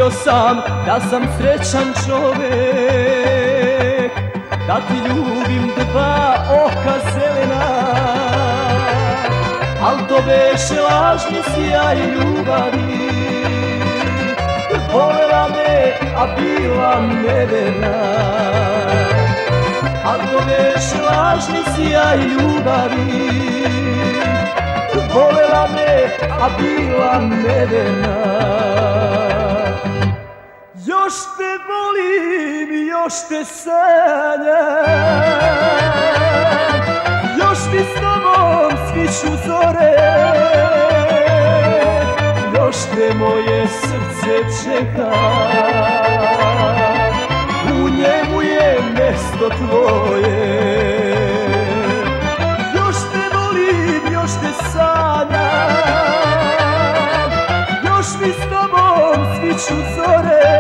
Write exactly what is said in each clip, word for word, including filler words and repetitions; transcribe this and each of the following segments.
Mislio sam da sam srećan čovek, da ti ljubim dva oka zelena, al to beše lažni sjaj ljubavi. Volela me, a bila neverna, al to beše lažni sjaj ljubavi. Volela me, a bila neverna. Još te volim, još te sanjam, još mi s tobom sviću zore, još te moje srce čeka, u njemu je mjesto tvoje. Još te volim, još te sanjam, još mi s tobom sviću zore,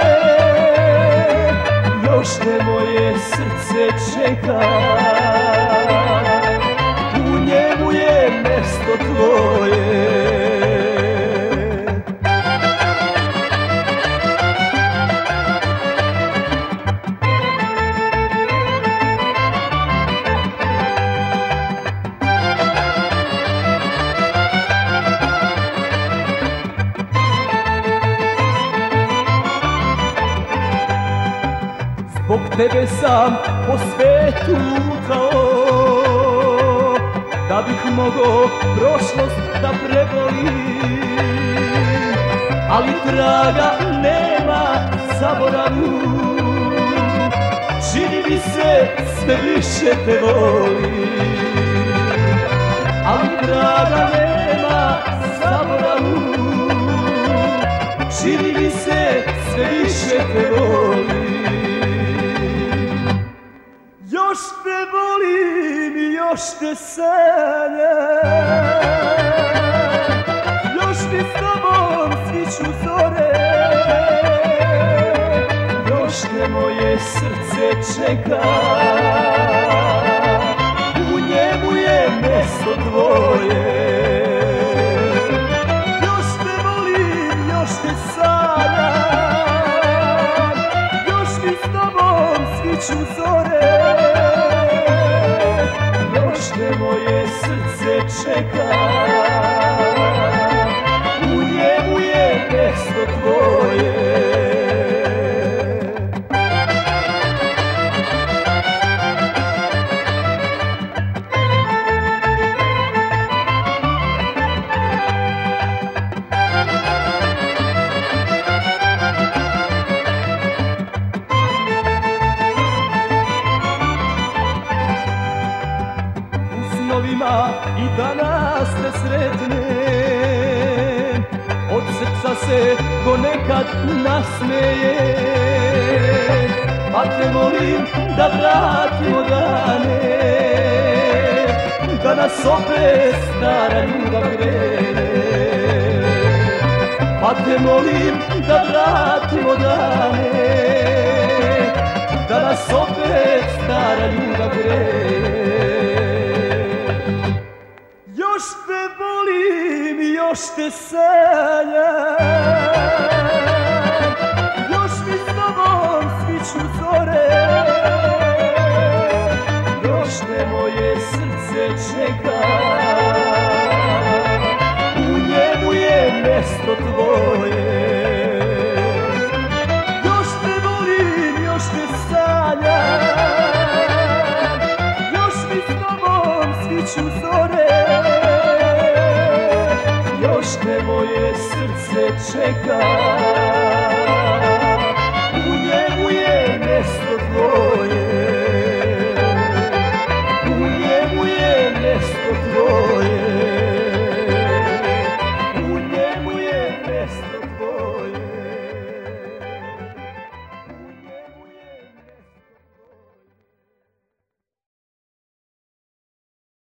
još te moje srce čeka, u njemu je mjesto tvoje. Zbog tebe sam po svetu lutao, da bih mogao prošlost da prebolim, ali traga nema zaboravu, čini mi se sve više te volim, ali traga nema zaboravu, čini mi se sve više te volim. Još te volim i još te sanjam, još mi s tobom sviću zore, još te moje srce čeka, u njemu je mjesto tvoje. Još te volim, još te sanjam, još mi s tobom sviću zore, moje srce čeka, u njemu je mjesto tvoje. I danas te sretnem, od srca se ko nekad nasmeje, pa te molim da vratimo dane, da nas opet stara ljubav krene. Pa te molim da vratimo dane, da nas opet stara ljubav krene. Još te volim i još te sanjam, još mi s tobom sviću zore, još te moje srce čeka, u njemu je mjesto tvoje. Još te volim, još te sanjam, još mi s tobom sviću zore, još te moje srce čeka.